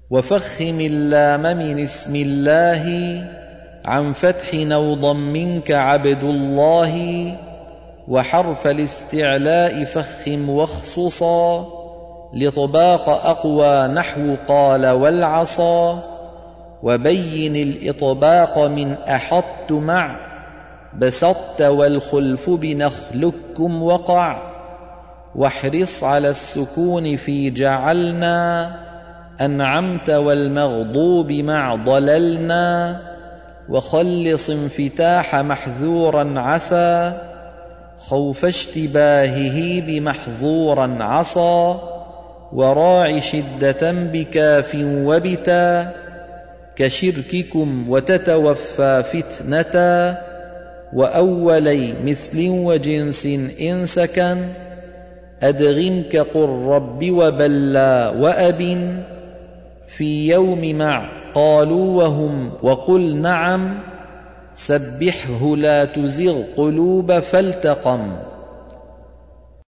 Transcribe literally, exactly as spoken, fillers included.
وفخم اللام من اسم الله عن فتح نوضا منك عبد الله، وحرف الاستعلاء فخم واخصصا لطباق أقوى نحو قال والعصا، وبين الإطباق من أحط مع بسطت والخلف بنخلكم وقع، واحرص على السكون في جعلنا أنعمت والمغضوب مع ضللنا، وخلص انفتاح محذورا عسى خوف اشتباهه بمحظورا عصى، وراع شدة بكاف وبتا كشرككم وتتوفى فتنة، وأولي مثل وجنس إن سكن أدغم كقل رب وبلى وأب، في يوم مع قالوا وهم وقل نعم سبحه لا تزغ قلوب فالتقم.